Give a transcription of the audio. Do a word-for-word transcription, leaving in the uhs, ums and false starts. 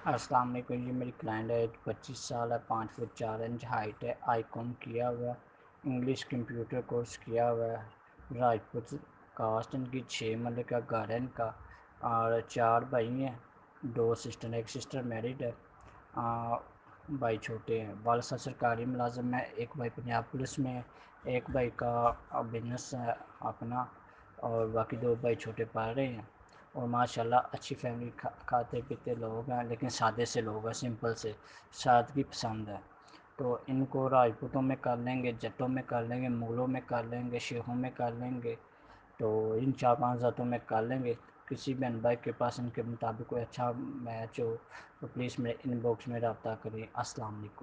अस्सलाम वालेकुम जी। मेरी क्लाइंट है, पच्चीस साल है, पाँच फुट चार इंच हाइट है, आईकॉम किया हुआ है, इंग्लिश कंप्यूटर कोर्स किया हुआ है, राजपूत कास्ट, इनकी छः मरले का घर है इनका, और चार भाई हैं, दो सिस्टर, एक सिस्टर मैरिड है, आ, भाई छोटे हैं। वाल साहब सरकारी मुलाजिम है, एक भाई पंजाब पुलिस में है, एक भाई का बिजनेस है अपना, और बाकी दो भाई छोटे पढ़ रहे हैं। और माशाल्लाह अच्छी फैमिली, खा, खाते पीते लोग हैं, लेकिन सादे से लोग हैं, सिंपल से, सादगी पसंद है। तो इनको राजपूतों में कर लेंगे, जटों में कर लेंगे, मुगलों में कर लेंगे, शेखों में कर लेंगे, तो इन चार पांच ज़ातों में कर लेंगे। किसी बहन भाई के पास इनके मुताबिक कोई अच्छा मैच हो तो प्लीज़ मेरे इनबॉक्स में रब्ता करें। अस्सलाम वालेकुम।